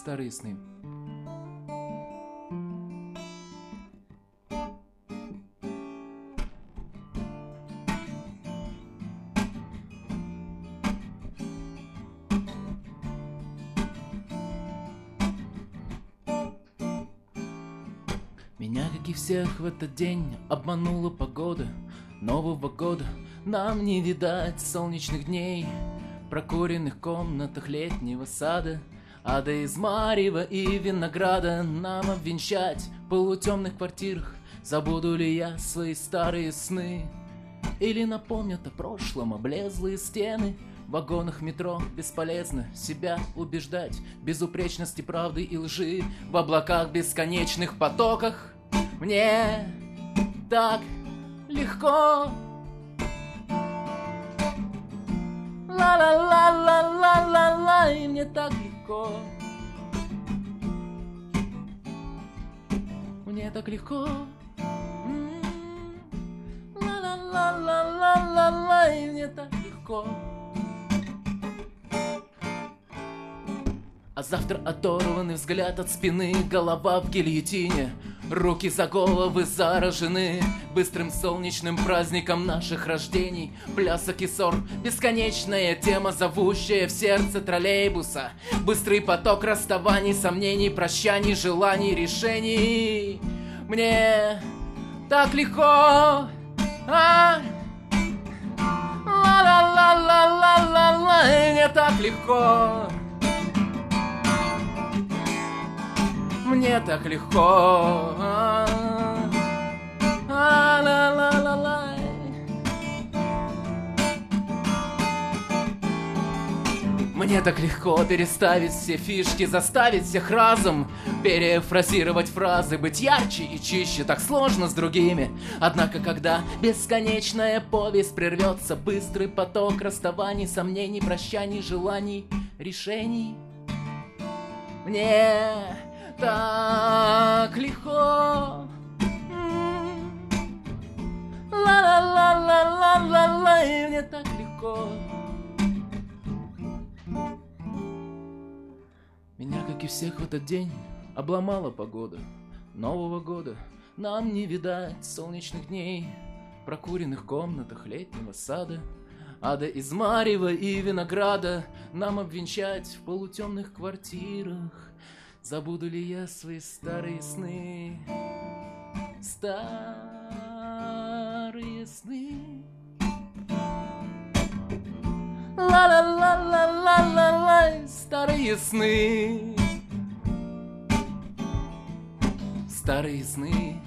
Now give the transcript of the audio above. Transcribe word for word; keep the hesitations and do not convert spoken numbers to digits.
старые сны. Меня, как и всех в этот день, обманула погода. Нового года нам не видать солнечных дней, прокуренных комнатах летнего сада, ада из марева и винограда нам обвенчать в полутемных квартирах. Забуду ли я свои старые сны? Или напомнят о прошлом облезлые стены? В вагонах метро бесполезно себя убеждать в безупречности правды и лжи. В облаках бесконечных потоках мне так легко. Ла-ла-ла-ла-ла-ла-ла, и мне так легко. Мне так легко. Ла-ла-ла-ла-ла-ла, и мне так легко. А завтра оторванный взгляд от спины, голова в гильотине, руки за головы заражены быстрым солнечным праздником наших рождений. Плясок и ссор, бесконечная тема, зовущая в сердце троллейбуса. Быстрый поток расставаний, сомнений, прощаний, желаний, решений. Мне так легко. А? Ла-ла-ла-ла-ла-ла-ла, мне так легко. Мне так легко. А-ла-ла-ла-ла. Мне так легко переставить все фишки, заставить всех разом перефразировать фразы, быть ярче и чище, так сложно с другими. Однако, когда бесконечная повесть прервется, быстрый поток расставаний, сомнений, прощаний, желаний, решений, мне так легко. Ла-ла-ла-ла-ла-ла-ла, и мне так легко. Меня, как и всех в этот день, обломала погода. Нового года нам не видать солнечных дней, прокуренных комнатах летнего сада, ада из марева и винограда нам обвенчать в полутемных квартирах. Забуду ли я свои старые сны? Старые сны. Ла-ла-ла-ла-ла-ла-ла, старые сны. Старые сны.